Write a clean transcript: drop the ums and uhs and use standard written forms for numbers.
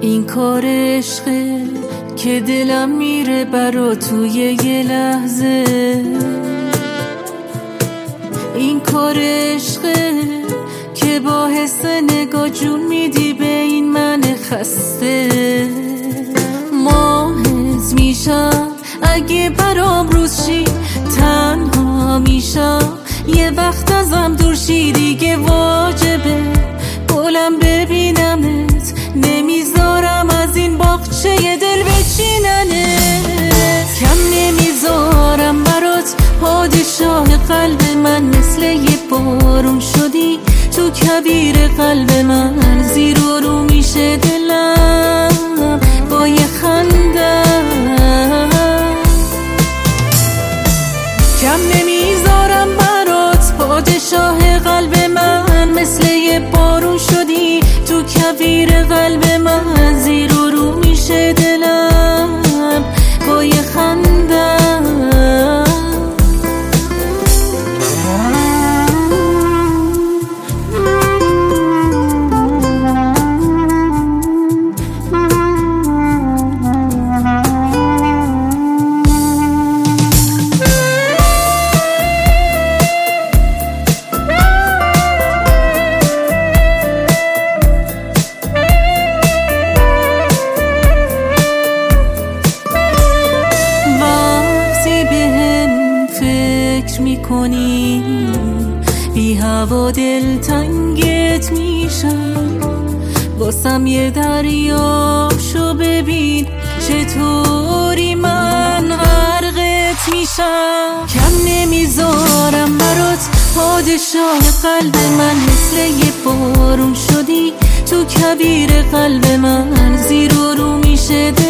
این کار عشقه که دلم میره برا توی یه لحظه. این کار عشقه که با حس نگاه جون میدی به این من خسته. ماهز میشم اگه برام روز شی، تنها میشم یه وقت ازم دور شی. دیگه واجبه گلم ببینمت، نمیذارم از این باغچه دل بچیننه. کم نمیذارم برات پادشاه قلب من، مثل یه بارون شدی تو کویر قلب من. زیر و رو میشه دلم با یه خنده. کم نمیذارم برات پادشاه قلب من، مثل یه بارون شدی تو کویر قلب من. زیر و رو میشه دلم با یه خنده. میکنی بی هوا دل تنگت میشم، واسم یه دریاشو ببین چطوری من غرقت میشم. کم نمیذارم برات پادشاه قلب من، مثل یه بارون شدی تو کویر قلب من. زیر و رو میشه